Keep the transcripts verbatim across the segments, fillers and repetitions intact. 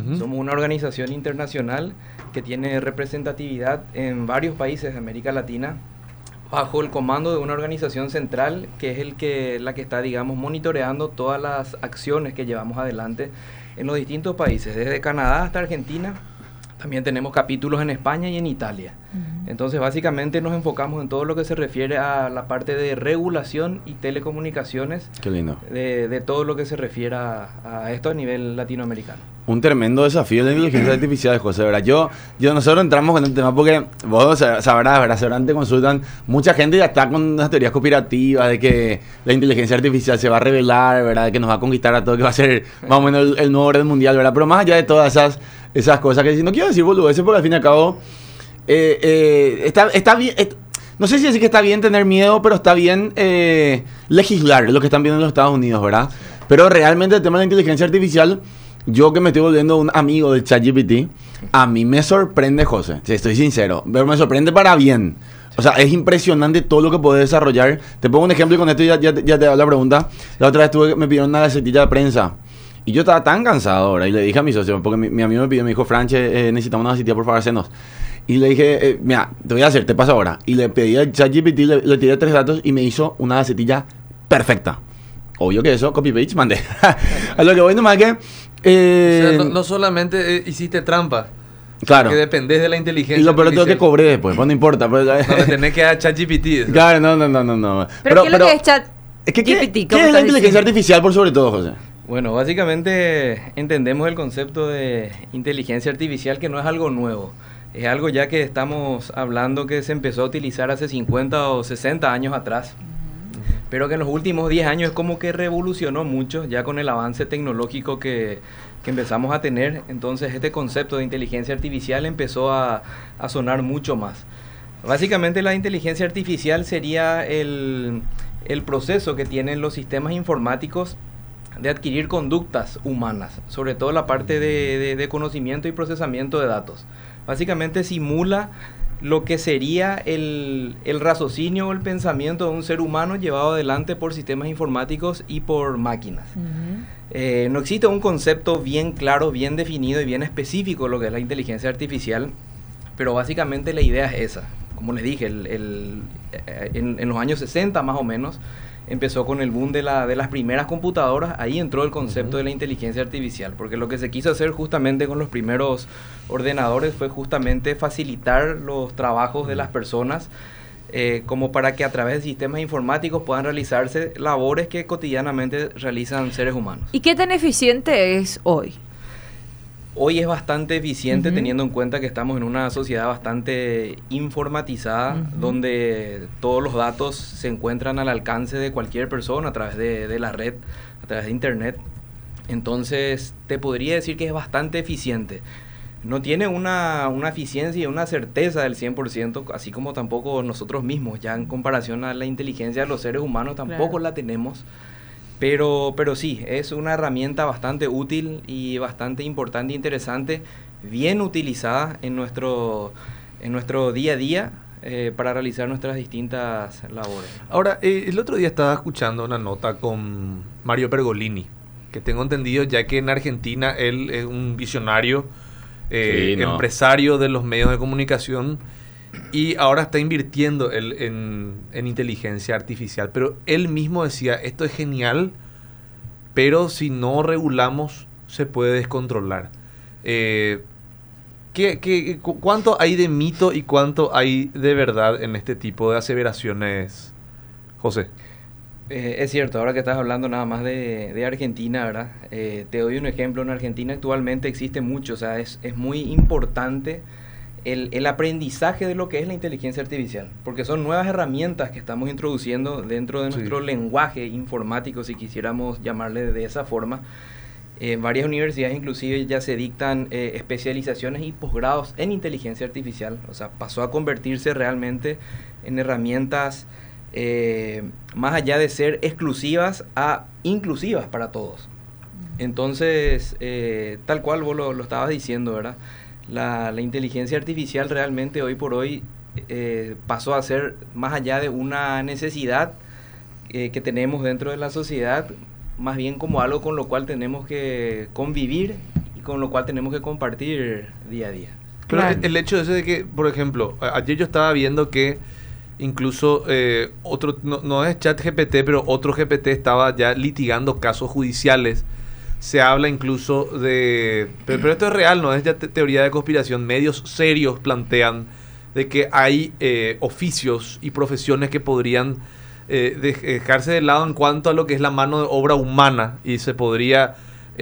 Uh-huh. Somos una organización internacional que tiene representatividad en varios países de América Latina, bajo el comando de una organización central que es el que, la que está, digamos, monitoreando todas las acciones que llevamos adelante en los distintos países, desde Canadá hasta Argentina. También tenemos capítulos en España y en Italia. Uh-huh. Entonces, básicamente nos enfocamos en todo lo que se refiere a la parte de regulación y telecomunicaciones. Qué lindo. De, de todo lo que se refiere a, a esto a nivel latinoamericano. Un tremendo desafío de la inteligencia artificial, José, ¿verdad? Yo, yo, nosotros entramos con el tema porque vos sabrás, ¿verdad? Seguramente consultan, mucha gente ya está con unas teorías conspirativas de que la inteligencia artificial se va a revelar, ¿verdad? De que nos va a conquistar a todos, que va a ser más o menos el, el nuevo orden mundial, ¿verdad? Pero más allá de todas esas, esas cosas que no quiero decir boludeces, porque al fin y al cabo eh, eh, está, está bien... Eh, no sé si decir que está bien tener miedo, pero está bien eh, legislar, lo que están viendo en los Estados Unidos, ¿verdad? Pero realmente el tema de la inteligencia artificial... Yo que me estoy volviendo un amigo del ChatGPT, a mí me sorprende, José, si estoy sincero, pero me sorprende para bien. O sea, es impresionante todo lo que puede desarrollar. Te pongo un ejemplo y con esto ya, ya, ya te hago la pregunta. La otra vez tuve, me pidieron una gacetilla de prensa y yo estaba tan cansado ahora y le dije a mi socio, porque mi, mi amigo me pidió, me dijo, Franche, eh, necesitamos una gacetilla, por favor, hacenos. Y le dije, eh, mira, te voy a hacer, te paso ahora. Y le pedí al ChatGPT, le, le tiré tres datos y me hizo una gacetilla perfecta. Obvio que eso, copy-paste, mandé. A lo que voy nomás que... Eh, o sea, no, no solamente eh, hiciste trampa. Claro. Que dependés de la inteligencia. Y lo peor de todo es que cobré después, pues no importa. Pues, no le tenés que dar ChatGPT. Claro, no, no, no, no, no. Pero, pero ¿qué es lo que es ChatGPT? Es que, ¿qué, ¿qué es la inteligencia artificial por sobre todo, José? Bueno, básicamente entendemos el concepto de inteligencia artificial, que no es algo nuevo. Es algo ya que estamos hablando que se empezó a utilizar hace cincuenta o sesenta años atrás. Pero que en los últimos diez años es como que revolucionó mucho, ya con el avance tecnológico que, que empezamos a tener. Entonces este concepto de inteligencia artificial empezó a, a sonar mucho más. Básicamente la inteligencia artificial sería el, el proceso que tienen los sistemas informáticos de adquirir conductas humanas, sobre todo la parte de, de, de conocimiento y procesamiento de datos. Básicamente simula lo que sería el, el raciocinio o el pensamiento de un ser humano llevado adelante por sistemas informáticos y por máquinas. Uh-huh. Eh, no existe un concepto bien claro, bien definido y bien específico de lo que es la inteligencia artificial, pero básicamente la idea es esa. Como les dije, el, el, en, en los años sesenta más o menos, empezó con el boom de, la, de las primeras computadoras, ahí entró el concepto uh-huh. de la inteligencia artificial, porque lo que se quiso hacer justamente con los primeros ordenadores fue justamente facilitar los trabajos uh-huh. de las personas, eh, como para que a través de sistemas informáticos puedan realizarse labores que cotidianamente realizan seres humanos. ¿Y qué tan eficiente es hoy? Hoy es bastante eficiente, uh-huh. teniendo en cuenta que estamos en una sociedad bastante informatizada, uh-huh. donde todos los datos se encuentran al alcance de cualquier persona a través de, de la red, a través de internet. Entonces, te podría decir que es bastante eficiente. No tiene una, una eficiencia y una certeza del cien por ciento, así como tampoco nosotros mismos, ya en comparación a la inteligencia de los seres humanos, tampoco claro. la tenemos. Pero, pero sí, es una herramienta bastante útil y bastante importante e interesante, bien utilizada en nuestro, en nuestro día a día eh, para realizar nuestras distintas labores. Ahora, eh, el otro día estaba escuchando una nota con Mario Pergolini, que tengo entendido ya que en Argentina él es un visionario, eh, sí, no. empresario de los medios de comunicación, y ahora está invirtiendo él en, en inteligencia artificial. Pero él mismo decía, esto es genial, pero si no regulamos se puede descontrolar. Eh, ¿qué, qué, cu- ¿Cuánto hay de mito y cuánto hay de verdad en este tipo de aseveraciones, José? Eh, es cierto, ahora que estás hablando nada más de, de Argentina, ¿verdad? Eh, te doy un ejemplo. En Argentina actualmente existe mucho, o sea, es, es muy importante El, el aprendizaje de lo que es la inteligencia artificial, porque son nuevas herramientas que estamos introduciendo dentro de nuestro sí. lenguaje informático, si quisiéramos llamarle de esa forma. En eh, varias universidades inclusive ya se dictan eh, especializaciones y posgrados en inteligencia artificial, o sea, pasó a convertirse realmente en herramientas eh, más allá de ser exclusivas a inclusivas para todos. Entonces, eh, tal cual vos lo, lo estabas diciendo, ¿verdad? La, la inteligencia artificial realmente hoy por hoy eh, pasó a ser más allá de una necesidad eh, que tenemos dentro de la sociedad, más bien como algo con lo cual tenemos que convivir y con lo cual tenemos que compartir día a día. Pero Claro. el, el hecho ese de que, por ejemplo, a- ayer yo estaba viendo que incluso eh, otro, no, no es ChatGPT, pero otro G P T estaba ya litigando casos judiciales. Se habla incluso de... Pero, pero esto es real, no es ya te- teoría de conspiración. Medios serios plantean de que hay eh, oficios y profesiones que podrían eh, dej- dejarse de lado en cuanto a lo que es la mano de obra humana y se podría...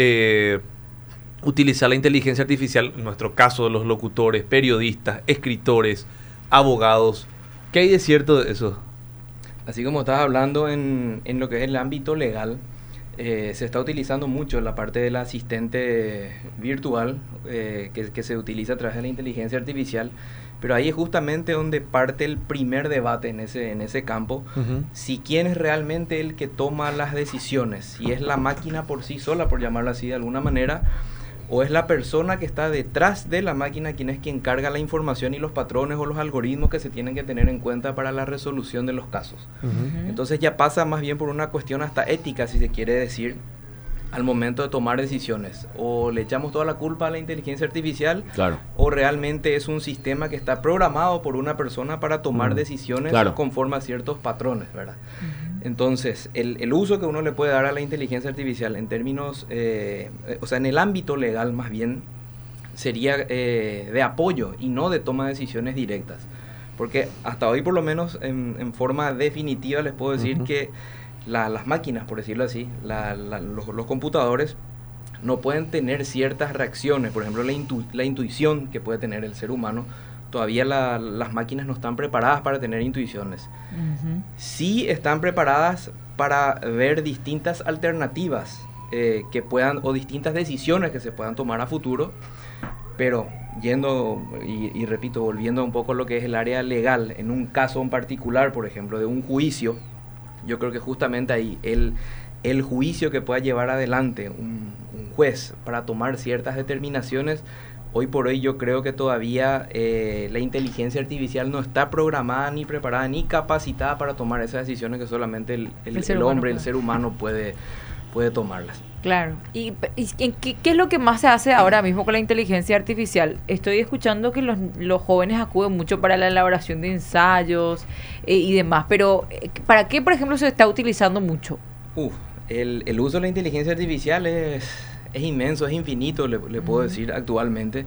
eh, utilizar la inteligencia artificial, en nuestro caso, los locutores, periodistas, escritores, abogados. ¿Qué hay de cierto de eso? Así como estabas hablando en, en lo que es el ámbito legal, eh, se está utilizando mucho la parte del asistente virtual eh, que, que se utiliza a través de la inteligencia artificial, pero ahí es justamente donde parte el primer debate en ese, en ese campo, Ujú. si quién es realmente el que toma las decisiones, si es la máquina por sí sola, por llamarla así de alguna manera, o es la persona que está detrás de la máquina quien es quien carga la información y los patrones o los algoritmos que se tienen que tener en cuenta para la resolución de los casos. Ujú. Entonces ya pasa más bien por una cuestión hasta ética, si se quiere decir, al momento de tomar decisiones. O le echamos toda la culpa a la inteligencia artificial, Claro. o realmente es un sistema que está programado por una persona para tomar Mm, decisiones claro. conforme a ciertos patrones, ¿verdad? Entonces, el, el uso que uno le puede dar a la inteligencia artificial en términos, eh, eh, o sea, en el ámbito legal más bien, sería eh, de apoyo y no de toma de decisiones directas. Porque hasta hoy, por lo menos, en, en forma definitiva, les puedo decir Ujú. que la- las máquinas, por decirlo así, la- la- los, los computadores, no pueden tener ciertas reacciones. Por ejemplo, la, intu- la intuición que puede tener el ser humano, todavía la- las máquinas no están preparadas para tener intuiciones. Ujú. Sí están preparadas para ver distintas alternativas eh, que puedan, o distintas decisiones que se puedan tomar a futuro, pero yendo, y, y repito, volviendo un poco a lo que es el área legal, en un caso en particular, por ejemplo, de un juicio, yo creo que justamente ahí el, el juicio que pueda llevar adelante un, un juez para tomar ciertas determinaciones, hoy por hoy yo creo que todavía eh, la inteligencia artificial no está programada, ni preparada, ni capacitada para tomar esas decisiones que solamente el, el- El ser el humano hombre, el puede. ser humano puede, puede tomarlas. Claro. ¿Y, y en qué, qué es lo que más se hace ahora mismo con la inteligencia artificial? Estoy escuchando que los, los jóvenes acuden mucho para la elaboración de ensayos eh, y demás, pero eh, ¿para qué, por ejemplo, se está utilizando mucho? Uf, el, el uso de la inteligencia artificial es, es inmenso, es infinito, le, le puedo Ujú. decir actualmente.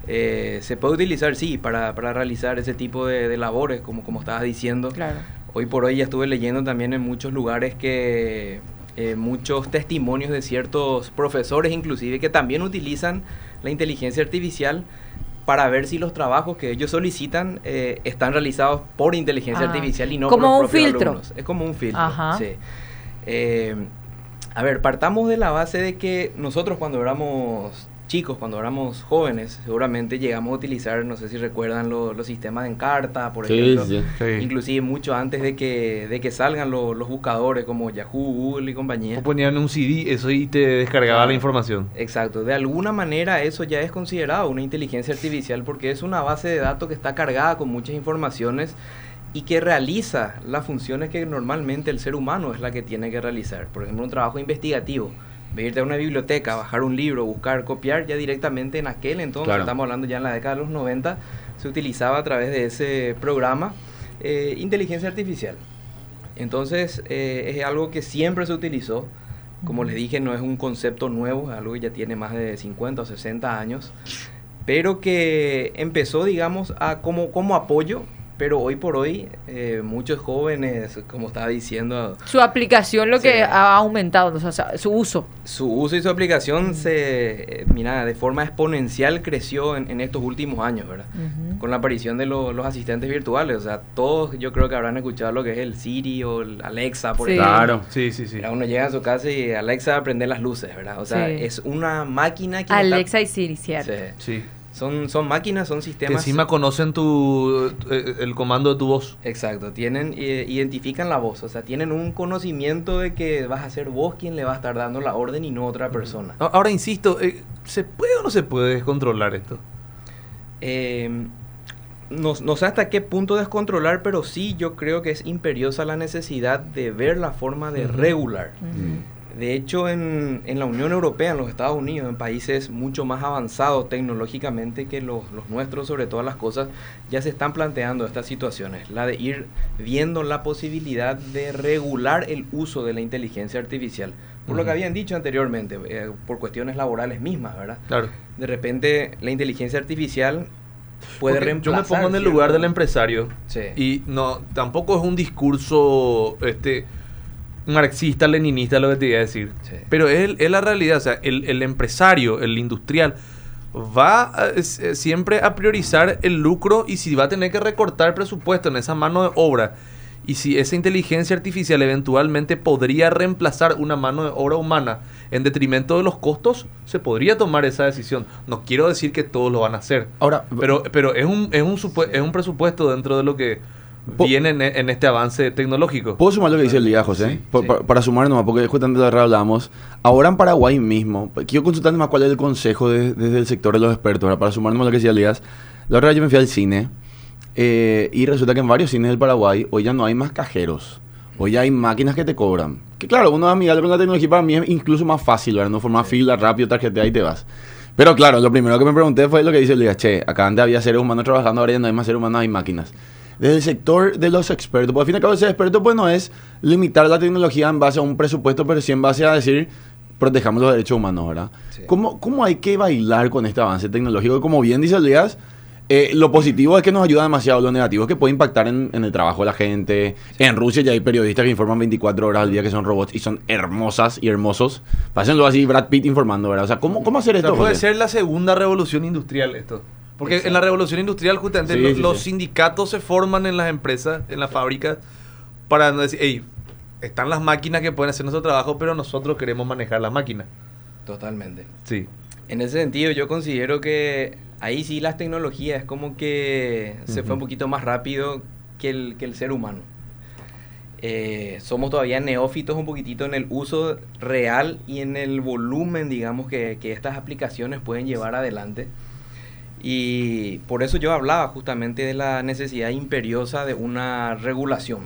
Eh, se puede utilizar, sí, para, para realizar ese tipo de, de labores, como, como estabas diciendo. Claro. Hoy por hoy ya estuve leyendo también en muchos lugares que eh, muchos testimonios de ciertos profesores inclusive que también utilizan la inteligencia artificial para ver si los trabajos que ellos solicitan eh, están realizados por inteligencia Ah, artificial y no como por los un propios filtro. alumnos. Es como un filtro. Ajá. Sí. Eh, a ver, partamos de la base de que nosotros cuando éramos chicos, cuando éramos jóvenes, seguramente llegamos a utilizar, no sé si recuerdan lo- los sistemas de Encarta, por Sí, ejemplo. sí. Sí. Inclusive mucho antes de que, de que salgan lo- los buscadores como Yahoo, Google y compañía. O ponían un C D, eso y te descargaba Claro. la información. Exacto, de alguna manera eso ya es considerado una inteligencia artificial porque es una base de datos que está cargada con muchas informaciones y que realiza las funciones que normalmente el ser humano es la que tiene que realizar. Por ejemplo, un trabajo investigativo, irte a una biblioteca, bajar un libro, buscar, copiar, ya directamente en aquel entonces, Claro. estamos hablando ya en la década de los noventa, se utilizaba a través de ese programa eh, inteligencia artificial. Entonces, eh, es algo que siempre se utilizó. Como les dije, no es un concepto nuevo, es algo que ya tiene más de cincuenta o sesenta años, pero que empezó, digamos, a como, como apoyo, pero hoy por hoy eh, muchos jóvenes, como estaba diciendo, Su aplicación lo Sí. que ha aumentado, o sea, su uso. su uso y su aplicación se, eh, mira, de forma exponencial creció en, en estos últimos años, ¿verdad? Ujú. Con la aparición de lo- los asistentes virtuales, o sea, todos yo creo que habrán escuchado lo que es el Siri o el Alexa, por Sí. ejemplo. Claro. Sí, sí, sí. Mira, uno llega a su casa y Alexa prende las luces, ¿verdad? O sea, Sí. es una máquina que... Alexa y Siri, cierto. Sí. Sí. Son, son máquinas, son Que sistemas... encima conocen tu, eh, el comando de tu voz. Exacto, tienen, eh, identifican la voz, o sea, tienen un conocimiento de que vas a ser vos quien le va a estar dando la orden y no otra persona. A- Ahora insisto, eh, ¿se puede o no se puede descontrolar esto? Eh, no, no sé hasta qué punto descontrolar, pero sí yo creo que es imperiosa la necesidad de ver la forma de Ujú. regular. Ujú. De hecho, en, en la Unión Europea, en los Estados Unidos, en países mucho más avanzados tecnológicamente que los, los nuestros, sobre todas las cosas, ya se están planteando estas situaciones. La de ir viendo la posibilidad de regular el uso de la inteligencia artificial. Por uh-huh. lo que habían dicho anteriormente, eh, por cuestiones laborales mismas, ¿verdad? Claro. De repente, la inteligencia artificial puede Porque reemplazar... Yo me pongo en el lugar del empresario. Sí. Y no, tampoco es un discurso... este marxista, leninista, lo que te iba a decir. Sí. Pero es, es la realidad. O sea, el, el empresario, el industrial, va a, es, es, siempre a priorizar el lucro, y si va a tener que recortar presupuesto en esa mano de obra, y si esa inteligencia artificial eventualmente podría reemplazar una mano de obra humana en detrimento de los costos, se podría tomar esa decisión. No quiero decir que todos lo van a hacer. Ahora, pero, pero es un, es un, supue- es un presupuesto dentro de lo que viene en, en este avance tecnológico. ¿Puedo sumar lo que dice el día, José? Sí, por, sí. Para, para sumar nomás, porque justamente de la hablamos. Ahora en Paraguay mismo, quiero consultar más cuál es el consejo de, desde el sector de los expertos, ¿verdad? Para sumar nomás lo que decía Elías. La verdad, yo me fui al cine eh, y resulta que en varios cines del Paraguay hoy ya no hay más cajeros. Hoy ya hay máquinas que te cobran. Que claro, uno es amigable con la tecnología, para mí es incluso más fácil, ¿verdad? No formar fila, rápido, tarjetea y te vas. Pero claro, lo primero que me pregunté fue lo que dice Elías. Che, acá antes había seres humanos trabajando, ahora ya no hay más seres humanos, hay máquinas. Desde el sector de los expertos, porque al fin y al cabo ser experto pues no es limitar la tecnología en base a un presupuesto, pero sí en base a decir, protejamos los derechos humanos, ¿verdad? Sí. ¿Cómo, ¿Cómo hay que bailar con este avance tecnológico? Como bien dice Elías, eh, lo positivo es que nos ayuda demasiado, lo negativo es que puede impactar en, en el trabajo de la gente. Sí. En Rusia ya hay periodistas que informan veinticuatro horas al día que son robots y son hermosas y hermosos. Pásenlo así, Brad Pitt informando, ¿verdad? O sea, ¿cómo, cómo hacer esto? O sea, puede ser la segunda revolución industrial esto. Porque Exacto. en la revolución industrial justamente sí, los, sí, los sí. sindicatos se forman en las empresas, en las fábricas, para no decir, hey, están las máquinas que pueden hacer nuestro trabajo, pero nosotros queremos manejar la máquina. Totalmente. Sí. En ese sentido yo considero que ahí sí las tecnologías es como que uh-huh. se fue un poquito más rápido que el, que el ser humano. Eh, somos todavía neófitos un poquitito en el uso real y en el volumen, digamos, que, que estas aplicaciones pueden llevar adelante. Y por eso yo hablaba justamente de la necesidad imperiosa de una regulación.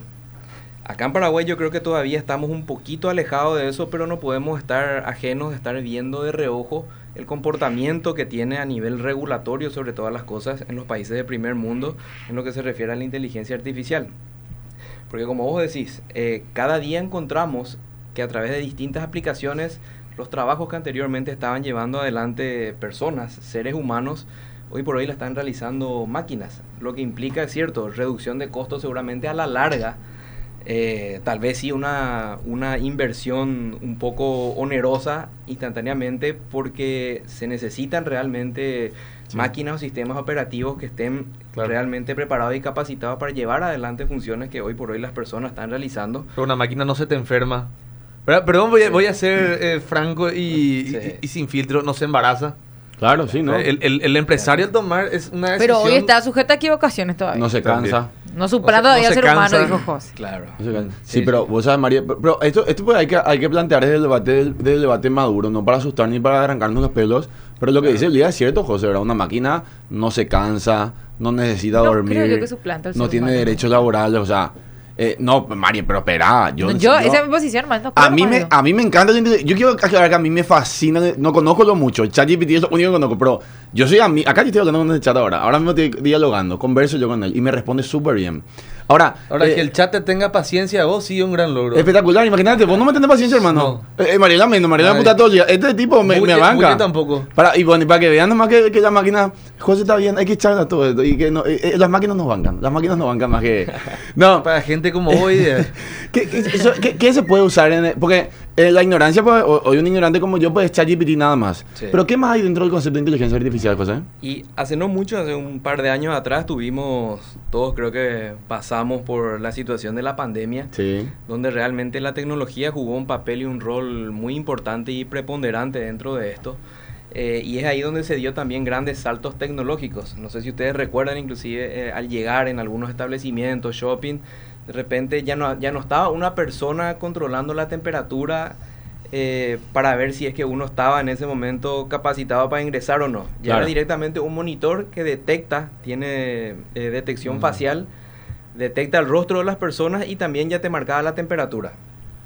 Acá en Paraguay yo creo que todavía estamos un poquito alejados de eso, pero no podemos estar ajenos de estar viendo de reojo el comportamiento que tiene a nivel regulatorio sobre todas las cosas en los países de primer mundo en lo que se refiere a la inteligencia artificial. Porque como vos decís, eh, cada día encontramos que a través de distintas aplicaciones los trabajos que anteriormente estaban llevando adelante personas, seres humanos, hoy por hoy la están realizando máquinas, lo que implica, es cierto, reducción de costos seguramente a la larga, eh, tal vez sí una, una inversión un poco onerosa instantáneamente, porque se necesitan realmente sí. máquinas o sistemas operativos que estén claro. realmente preparados y capacitados para llevar adelante funciones que hoy por hoy las personas están realizando. Pero una máquina no se te enferma. Perdón, voy a, voy a ser eh, franco y, sí. y, y sin filtro, no se embaraza. Claro, sí, ¿no? El, el, el empresario al tomar es una decisión... Pero hoy está sujeta a equivocaciones todavía. No se cansa. No supera no todavía no ser humano, dijo José. Claro. No sí, sí, pero sí. vos sabes, María, pero, pero esto, esto pues hay que, hay que plantear desde el debate del, del debate maduro, no para asustar ni para arrancarnos los pelos, pero lo que claro. dice el día es cierto, José, ¿verdad? Una máquina no se cansa, no necesita no, dormir, creo yo que suplanta el no tiene humano. derechos laborales, o sea... Eh, no, María, pero espera. Yo, no, yo, yo esa es mi posición, hermano. No, a, mí me, a mí me encanta. Yo quiero aclarar que a mí me fascina. No conozco lo mucho. El ChatGPT es lo único que conozco. Pero yo soy a mí. Acá yo estoy hablando con el chat ahora. Ahora mismo estoy dialogando. Converso yo con él. Y me responde súper bien. Ahora, ahora eh, que el chat te tenga paciencia, vos sí es un gran logro. Espectacular. Imagínate, vos no me tenés paciencia, hermano. No. Eh, Mariela menos. Mariela puta todo el día. Este tipo me, Bulle, me banca. Bulle tampoco. Para, y bueno, y para que vean nomás que, que la máquina. José está bien. Hay que echarle a todo esto. Y que no, eh, eh, las máquinas nos bancan. Las máquinas nos bancan más que. No. Para gente como hoy. ¿Qué, qué, eso, ¿qué, ¿Qué se puede usar? En el, porque eh, la ignorancia, pues, hoy un ignorante como yo, pues, ChatGPT nada más. Sí. Pero ¿qué más hay dentro del concepto de inteligencia artificial, José? Y hace no mucho, hace un par de años atrás, tuvimos, todos creo que pasamos por la situación de la pandemia, sí. donde realmente la tecnología jugó un papel y un rol muy importante y preponderante dentro de esto. Eh, y es ahí donde se dio también grandes saltos tecnológicos. No sé si ustedes recuerdan, inclusive, eh, al llegar en algunos establecimientos, shopping, de repente ya no, ya no estaba una persona controlando la temperatura eh, para ver si es que uno estaba en ese momento capacitado para ingresar o no. Ya claro. era directamente un monitor que detecta, tiene eh, detección mm. facial, detecta el rostro de las personas y también ya te marcaba la temperatura.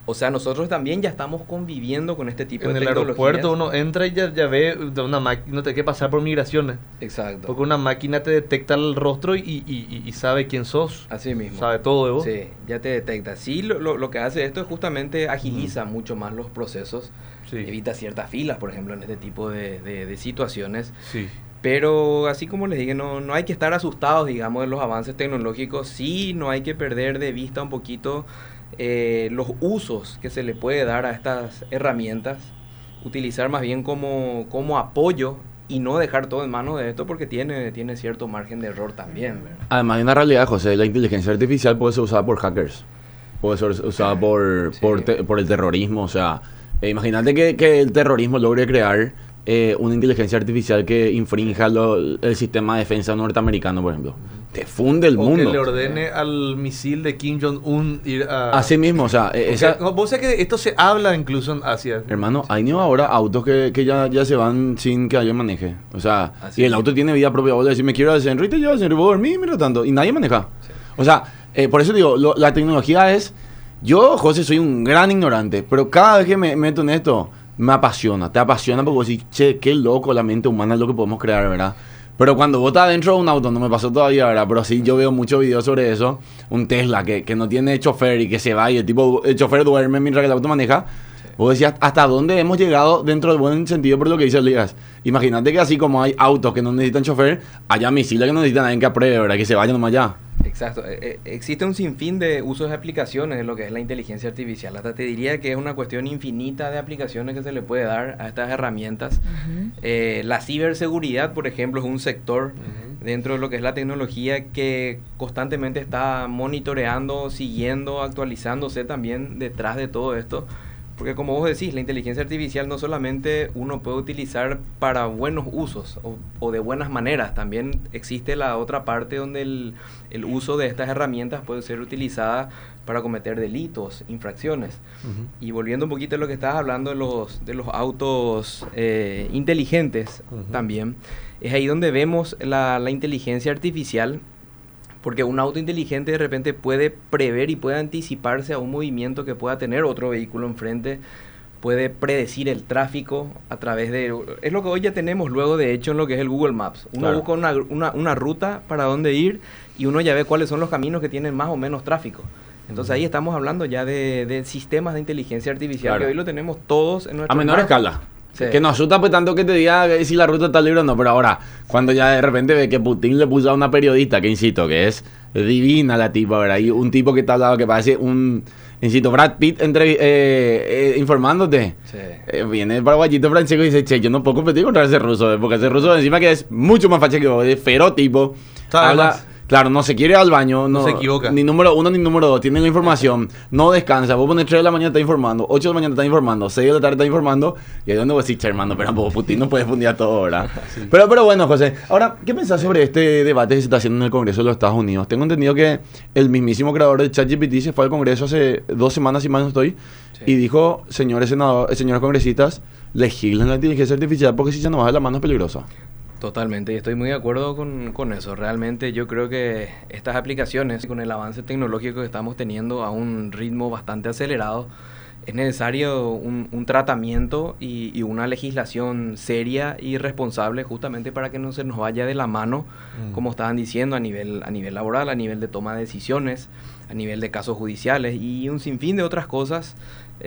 O sea, nosotros también ya estamos conviviendo con este tipo en de el tecnologías. aeropuerto uno entra y ya, ya ve de una máquina, no te hay que pasar por migraciones. Exacto. Porque una máquina te detecta el rostro y, y, y, y sabe quién sos. Así mismo. Sabe todo de vos. Sí, ya te detecta. Sí, lo, lo, lo que hace esto es justamente agiliza mm. mucho más los procesos. Sí. Evita ciertas filas, por ejemplo, en este tipo de, de, de situaciones. Sí. Pero así como les dije, no, no hay que estar asustados, digamos, de los avances tecnológicos. Sí, no hay que perder de vista un poquito eh, los usos que se le puede dar a estas herramientas. Utilizar más bien como, como apoyo y no dejar todo en manos de esto porque tiene, tiene cierto margen de error también, ¿verdad? Además hay una realidad, José, la inteligencia artificial puede ser usada por hackers, puede ser usada por, sí. por, te, por el terrorismo, o sea, eh, imagínate que, que el terrorismo logre crear eh, una inteligencia artificial que infrinja lo, el sistema de defensa norteamericano, por ejemplo. Te funde el o mundo. O que le ordene al misil de Kim Jong-un ir a... Así mismo, o sea... Esa... Vos sabés que esto se habla incluso en Asia. Hermano, hay ni ahora autos que, que ya, ya se van sin que alguien maneje. O sea, así y el auto tiene vida propia. Vos le decís, me quiero al centro y te llevas al centro y vos dormís, mira tanto. Y nadie maneja. Sí. O sea, eh, por eso digo, lo, la tecnología es... Yo, José, soy un gran ignorante, pero cada vez que me meto en esto, me apasiona. Te apasiona porque vos decís, che, qué loco la mente humana es lo que podemos crear, ¿verdad? Pero cuando vos estás dentro de un auto, no me pasó todavía, ¿verdad? Pero sí, yo veo muchos videos sobre eso. Un Tesla que, que no tiene chofer y que se va y el tipo, el chofer duerme mientras que el auto maneja. Sí. Vos decías, ¿hasta dónde hemos llegado dentro del buen sentido por lo que dice Elías? Imagínate que así como hay autos que no necesitan chofer, haya misiles que no necesitan alguien que apruebe, ¿verdad? Que se vayan nomás allá. Exacto. Eh, existe un sinfín de usos y aplicaciones de lo que es la inteligencia artificial. Hasta te diría que es una cuestión infinita de aplicaciones que se le puede dar a estas herramientas. Uh-huh. Eh, la ciberseguridad, por ejemplo, es un sector uh-huh. dentro de lo que es la tecnología que constantemente está monitoreando, siguiendo, actualizándose también detrás de todo esto. Porque como vos decís, la inteligencia artificial no solamente uno puede utilizar para buenos usos o, o de buenas maneras, también existe la otra parte donde el, el uso de estas herramientas puede ser utilizada para cometer delitos, infracciones. Uh-huh. Y volviendo un poquito a lo que estabas hablando de los, de los autos eh, inteligentes uh-huh. también, es ahí donde vemos la, la inteligencia artificial. Porque un auto inteligente de repente puede prever y puede anticiparse a un movimiento que pueda tener otro vehículo enfrente, puede predecir el tráfico a través de... Es lo que hoy ya tenemos luego de hecho en lo que es el Google Maps. Uno claro. busca una, una, una ruta para dónde ir y uno ya ve cuáles son los caminos que tienen más o menos tráfico. Entonces uh-huh. ahí estamos hablando ya de, de sistemas de inteligencia artificial claro. que hoy lo tenemos todos en nuestro... A menor escala. Sí. Que nos asusta pues tanto que te diga si la ruta está libre o no, pero ahora, cuando ya de repente ve que Putin le puso a una periodista, que insisto, que es divina la tipa, ¿verdad? Y un tipo que está al lado que parece un, insisto, Brad Pitt entre, eh, eh, informándote. Sí. Eh, viene el paraguayito francés y dice, che, yo no puedo competir contra ese ruso, ¿eh? Porque ese ruso encima que es mucho más facha que vos, es feroz tipo. Habla, claro, no se quiere ir al baño, no, no se equivoca. Ni número uno ni número dos, tiene la información, no descansa. Vos pones tres de la mañana está informando, ocho de la mañana está informando, seis de la tarde está informando, y ahí donde vos decís, che, hermano, pero vos, Putin no puede fundir todo, ¿verdad? Sí. Pero, pero bueno, José, ahora, ¿qué pensás sobre este debate que se está haciendo en el Congreso de los Estados Unidos? Tengo entendido que el mismísimo creador de ChatGPT se fue al Congreso hace dos semanas, si mal no estoy, sí. y dijo, señores senadores, señores congresistas, legislen la inteligencia artificial porque si se nos va de la mano es peligrosa. Totalmente, y estoy muy de acuerdo con, con eso. Realmente yo creo que estas aplicaciones, con el avance tecnológico que estamos teniendo a un ritmo bastante acelerado, es necesario un, un tratamiento y, y una legislación seria y responsable justamente para que no se nos vaya de la mano, mm. como estaban diciendo, a nivel, a nivel laboral, a nivel de toma de decisiones, a nivel de casos judiciales y un sinfín de otras cosas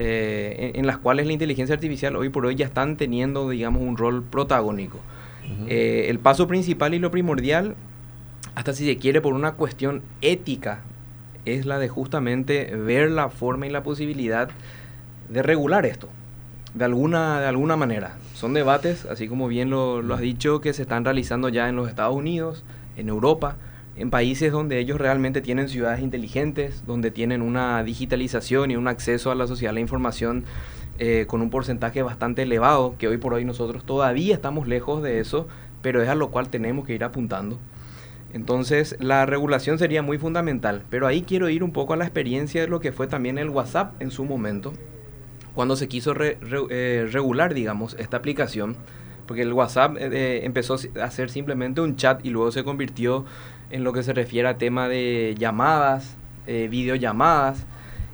eh, en, en las cuales la inteligencia artificial hoy por hoy ya están teniendo, digamos, un rol protagónico. Uh-huh. Eh, el paso principal y lo primordial, hasta si se quiere por una cuestión ética, es la de justamente ver la forma y la posibilidad de regular esto, de alguna, de alguna manera. Son debates, así como bien lo, lo has dicho, que se están realizando ya en los Estados Unidos, en Europa, en países donde ellos realmente tienen ciudades inteligentes, donde tienen una digitalización y un acceso a la sociedad, a la información, Eh, con un porcentaje bastante elevado, que hoy por hoy nosotros todavía estamos lejos de eso, pero es a lo cual tenemos que ir apuntando. Entonces la regulación sería muy fundamental, pero ahí quiero ir un poco a la experiencia de lo que fue también el WhatsApp en su momento, cuando se quiso re, re, eh, regular, digamos, esta aplicación, porque el WhatsApp eh, empezó a ser simplemente un chat y luego se convirtió en lo que se refiere a tema de llamadas, eh, videollamadas,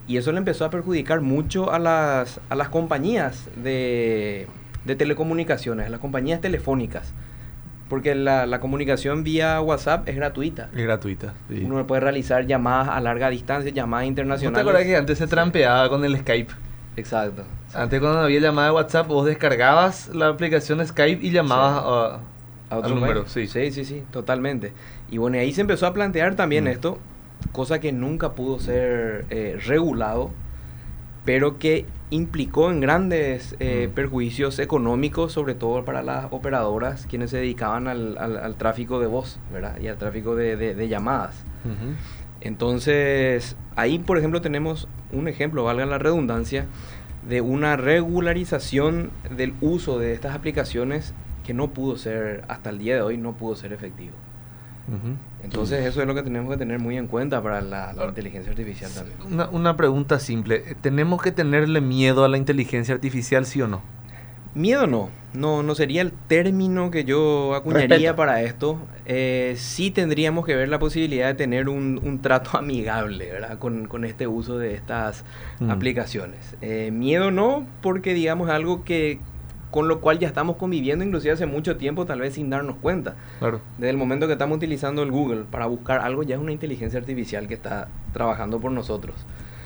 Y eso le empezó a perjudicar mucho a las, a las compañías de, de telecomunicaciones, a las compañías telefónicas. Porque la, la comunicación vía WhatsApp es gratuita. Es gratuita. Sí. Uno puede realizar llamadas a larga distancia, llamadas internacionales. ¿No te acuerdas que antes se trampeaba con el Skype? Exacto. Antes cuando había llamada de WhatsApp, vos descargabas la aplicación Skype y llamabas sí. a, a otro número. Sí. sí, sí, sí, totalmente. Y bueno, ahí se empezó a plantear también mm. esto, cosa que nunca pudo ser eh, regulado, pero que implicó en grandes eh, mm. perjuicios económicos, sobre todo para las operadoras, quienes se dedicaban al, al, al tráfico de voz, ¿verdad? Y al tráfico de, de, de llamadas. Uh-huh. Entonces, ahí, por ejemplo, tenemos un ejemplo, valga la redundancia, de una regularización del uso de estas aplicaciones que no pudo ser, hasta el día de hoy, no pudo ser efectivo. Uh-huh. Entonces uh-huh. eso es lo que tenemos que tener muy en cuenta para la, la inteligencia artificial también. Una, una pregunta simple, ¿tenemos que tenerle miedo a la inteligencia artificial, sí o no? Miedo no, no, no sería el término que yo acuñaría Respeto. para esto. Eh, sí tendríamos que ver la posibilidad de tener un, un trato amigable, ¿verdad? Con, con este uso de estas uh-huh. aplicaciones. Eh, miedo no, porque digamos algo que con lo cual ya estamos conviviendo inclusive hace mucho tiempo, tal vez sin darnos cuenta. Claro. Desde el momento que estamos utilizando el Google para buscar algo, ya es una inteligencia artificial que está trabajando por nosotros.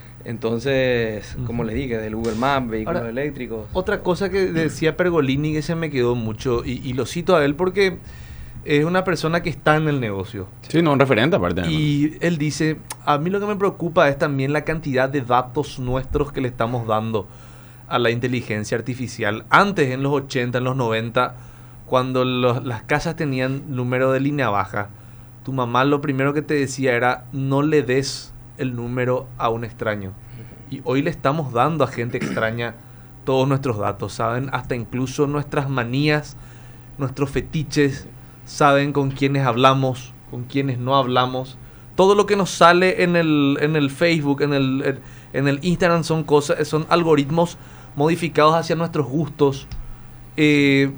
Entonces, uh-huh. como les dije, del Google Maps, vehículos Ahora, eléctricos. Otra cosa que decía Pergolini que se me quedó mucho, y, y lo cito a él porque es una persona que está en el negocio. Sí, no, un referente aparte. Y ¿no? él dice, a mí lo que me preocupa es también la cantidad de datos nuestros que le estamos dando a la inteligencia artificial. Antes, en los ochenta, en los noventa, cuando los, las casas tenían número de línea baja, tu mamá lo primero que te decía era, no le des el número a un extraño. Y hoy le estamos dando a gente extraña todos nuestros datos, saben hasta incluso nuestras manías, nuestros fetiches, saben con quiénes hablamos, con quiénes no hablamos. Todo lo que nos sale en el, en el Facebook, en el, en el Instagram son cosas, son algoritmos modificados hacia nuestros gustos. Eh,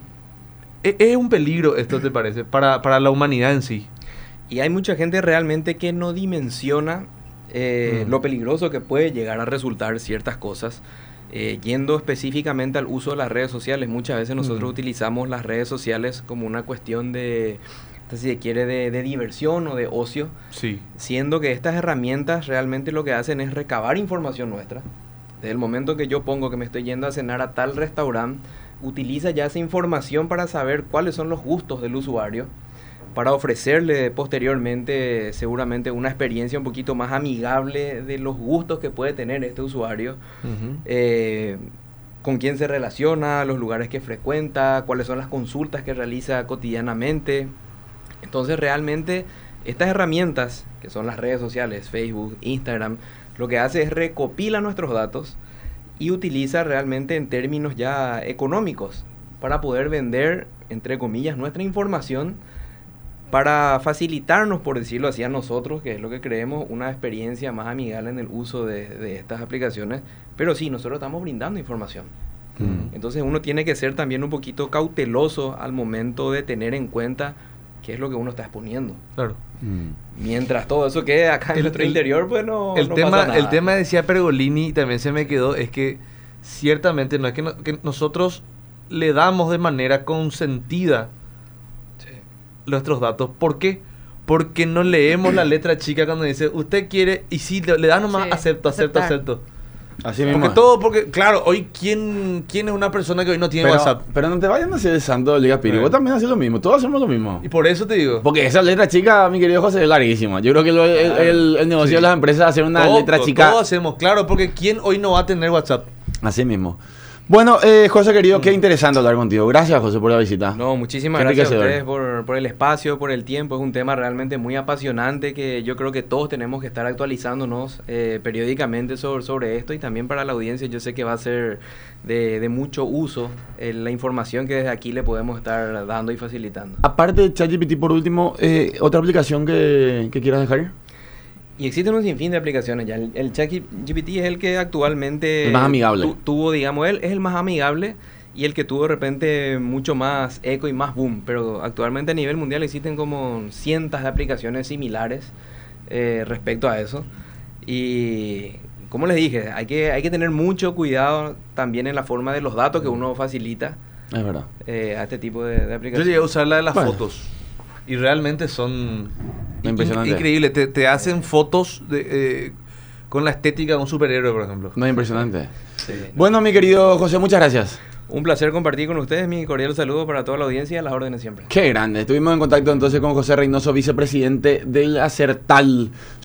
es un peligro esto, ¿te parece? Para, para la humanidad en sí. Y hay mucha gente realmente que no dimensiona eh, mm. lo peligroso que puede llegar a resultar ciertas cosas. Eh, yendo específicamente al uso de las redes sociales, muchas veces nosotros mm. utilizamos las redes sociales como una cuestión de, si se quiere, de, de diversión o de ocio. Sí. Siendo que estas herramientas realmente lo que hacen es recabar información nuestra. Desde el momento que yo pongo que me estoy yendo a cenar a tal restaurante, utiliza ya esa información para saber cuáles son los gustos del usuario, para ofrecerle posteriormente seguramente una experiencia un poquito más amigable de los gustos que puede tener este usuario, uh-huh. eh, con quién se relaciona, los lugares que frecuenta, cuáles son las consultas que realiza cotidianamente. Entonces realmente estas herramientas, que son las redes sociales, Facebook, Instagram, lo que hace es recopila nuestros datos y utiliza realmente en términos ya económicos para poder vender, entre comillas, nuestra información, para facilitarnos, por decirlo así, a nosotros, que es lo que creemos, una experiencia más amigable en el uso de, de estas aplicaciones. Pero sí, nosotros estamos brindando información. Mm. Entonces uno tiene que ser también un poquito cauteloso al momento de tener en cuenta qué es lo que uno está exponiendo. Claro. Mm. Mientras todo eso quede acá en el, nuestro el, interior, pues no, el no tema, pasa nada. El tema, decía Pergolini, y también se me quedó, es que ciertamente no es que, no, que nosotros le damos de manera consentida nuestros datos. ¿Por qué? Porque no leemos la letra chica cuando dice usted quiere, y si le, le da nomás sí, acepto, acepto, acepto. Así mismo. Porque todo, porque claro, hoy ¿quién, quién es una persona que hoy no tiene pero, WhatsApp? Pero no te vayan a hacer el santo de Liga Piri. Sí. Vos también haces lo mismo, todos hacemos lo mismo. Y por eso te digo. Porque esa letra chica, mi querido José, es larguísima. Yo creo que lo, el, el, el negocio sí. de las empresas es hacer una todo, letra chica. Todos hacemos, claro, porque ¿quién hoy no va a tener WhatsApp? Así mismo. Bueno, eh, José querido, qué interesante hablar contigo. Gracias, José, por la visita. No, muchísimas gracias a ustedes por, por el espacio, por el tiempo. Es un tema realmente muy apasionante que yo creo que todos tenemos que estar actualizándonos eh, periódicamente sobre, sobre esto, y también para la audiencia yo sé que va a ser de, de mucho uso eh, la información que desde aquí le podemos estar dando y facilitando. Aparte de ChatGPT, por último, eh, ¿otra aplicación que, que quieras dejar? Y existen un sinfín de aplicaciones ya. El, el ChatGPT es el que actualmente... El más amigable. Tu, tuvo, digamos, él es el más amigable y el que tuvo de repente mucho más eco y más boom. Pero actualmente a nivel mundial existen como cientos de aplicaciones similares eh, respecto a eso. Y como les dije, hay que, hay que tener mucho cuidado también en la forma de los datos que uno facilita. Es verdad. Eh, a este tipo de, de Yo aplicaciones. llegué a usar la de las Bueno. fotos. Y realmente son Impresionante. increíbles. Te, te hacen fotos de, eh, con la estética de un superhéroe, por ejemplo. No, impresionante. Sí. Bueno, mi querido José, muchas gracias. Un placer compartir con ustedes. Mi cordial saludo para toda la audiencia. A las órdenes siempre. Qué grande. Estuvimos en contacto entonces con José Reynoso, vicepresidente del Acertal.